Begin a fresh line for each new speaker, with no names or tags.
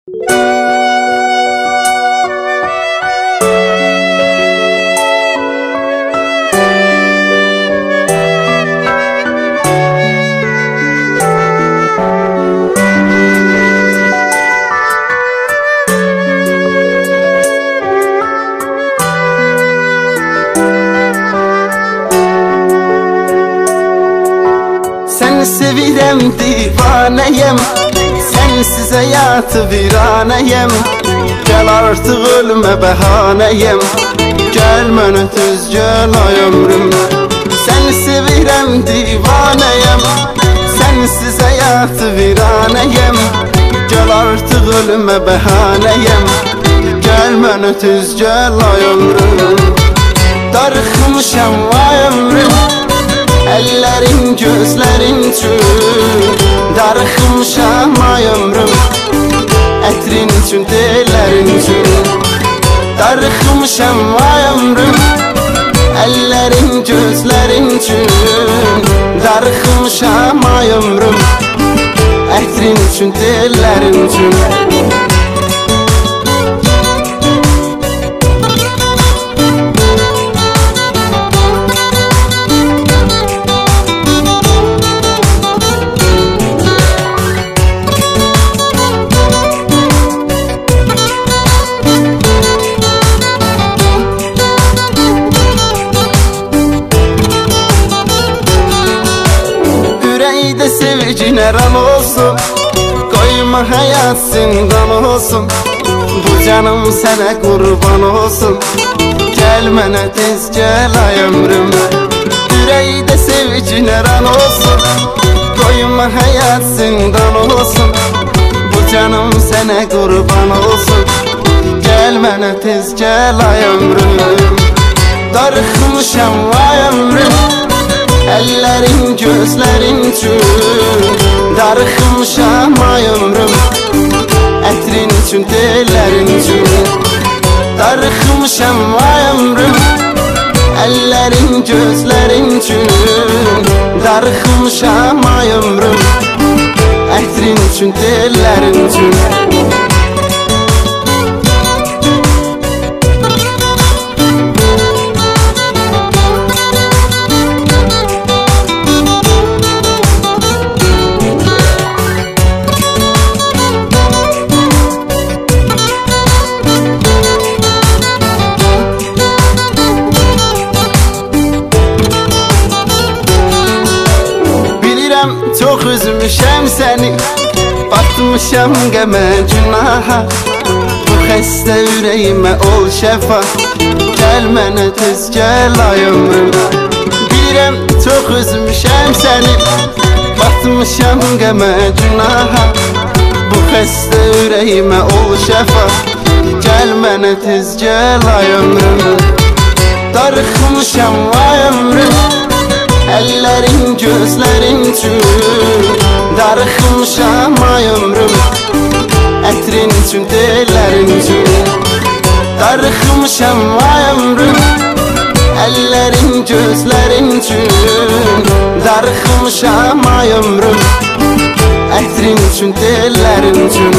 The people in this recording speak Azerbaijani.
Sen sevirem divaneyem, sensiz hayatı viraneyem. Gel artık ölüme behaneyem, gelmene tüz gel ay ömrüm. Sen sevirem divaneyem, sensiz hayatı viraneyem. Gel artık ölüme behaneyem, gelmene tüz gel ay ömrüm. Darıxmışam ay ömrüm, ellerin gözlerin üçün. Darıxmışam ay ömrüm, etrin üçün tellerin üçün. Darıxmışam ay ömrüm, ellerin gözlerin üçün. Darıxmışam ay ömrüm, etrin üçün tellerin üçün. Sevgine ram olsun, koyma hayat zindan olsun. Bu canım sana kurban olsun, gelmene tez gel ay ömrüm. Yüreğde sevgine ram olsun, koyma hayat zindan olsun. Bu canım sana kurban olsun, gelmene tez gel ay ömrüm. Darıxmışam ay ömrüm, ellerin gözlerin üçün. Darıxmışam ay ömrüm, etrin üçün tellerin üçün. Darıxmışam ay ömrüm, ellerin gözlerin üçün. Darıxmışam ay ömrüm, etrin üçün tellerin üçün. Çok üzmüşəm səni, batmışam qəmə günaha. Bu xəstə ürəyimə ol şəfa, gəl mənə tez gəl ay ömrüm. Bilirəm çox üzmüşəm səni, batmışam qəmə günaha. Bu xəstə ürəyimə ol şəfa, gəl mənə tez gəl ay ömrüm. Darıxmışam ay ömrüm, ellerin gözlerin üçün. Darıxmışam ay ömrüm, etrin üçün tellerin üçün. Darıxmışam ay ömrüm, ellerin gözlerin üçün. Darıxmışam ay ömrüm, etrin üçün tellerin üçün.